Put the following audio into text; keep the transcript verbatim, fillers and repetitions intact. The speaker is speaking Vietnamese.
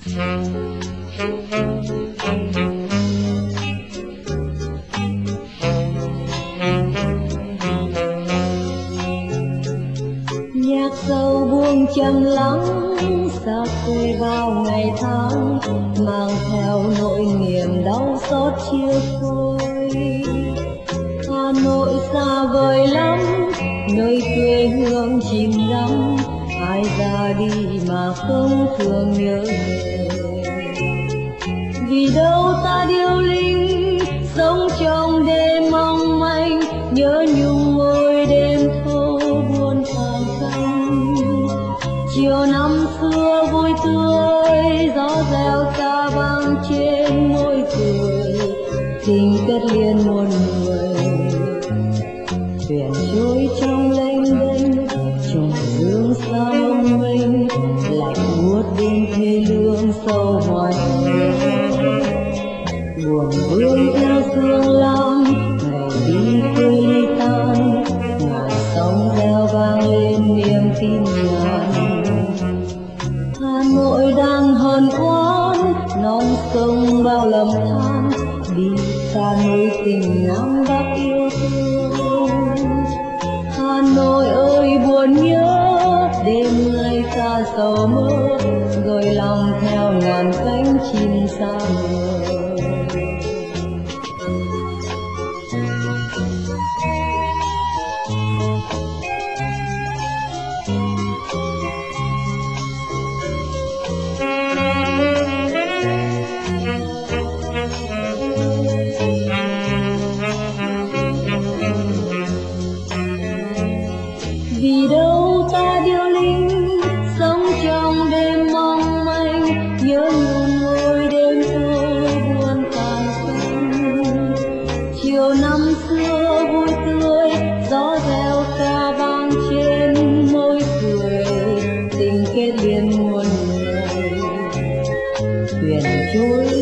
Nhạc sâu buông trầm lắng xa quê bao ngày tháng, mang theo nỗi niềm đau xót chia phôi. Hà Nội xa vời lắm, nơi quê hương chìm đắm, ai ra đi mà không thương nhớ về. Vì đâu ta điêu linh sống trong đêm mong manh, nhớ nhung ngôi đêm thâu buồn tàn canh. Chiều năm xưa vui tươi, gió reo ca vang trên môi cười, tình kết liên muôn người. Thuyền trôi trong lênh đênh, trùng dương xa mong mênh, lạnh buốt đêm thê lương sâu hoài người. Buồn vương theo sương lam, ngày đi quê ly tan, ngàn sóng reo vang lên niềm tin ngàn. Hà Nội đang hờn oán, non sông bao lầm than, đi xa nơi tình Nam Bắc yêu thương. Hà Nội ơi buồn nhớ, đêm ngày ta sầu mơ, gửi lòng theo ngàn cánh chim xa mờ. Vì đâu ta điêu linh sống trong đêm mong manh, nhớ nhung ngôi đêm thơ buồn tàn xanh. Chiều năm xưa vui tươi, gió reo ca vang trên môi cười, tình kết liên muôn người. Thuyền trôi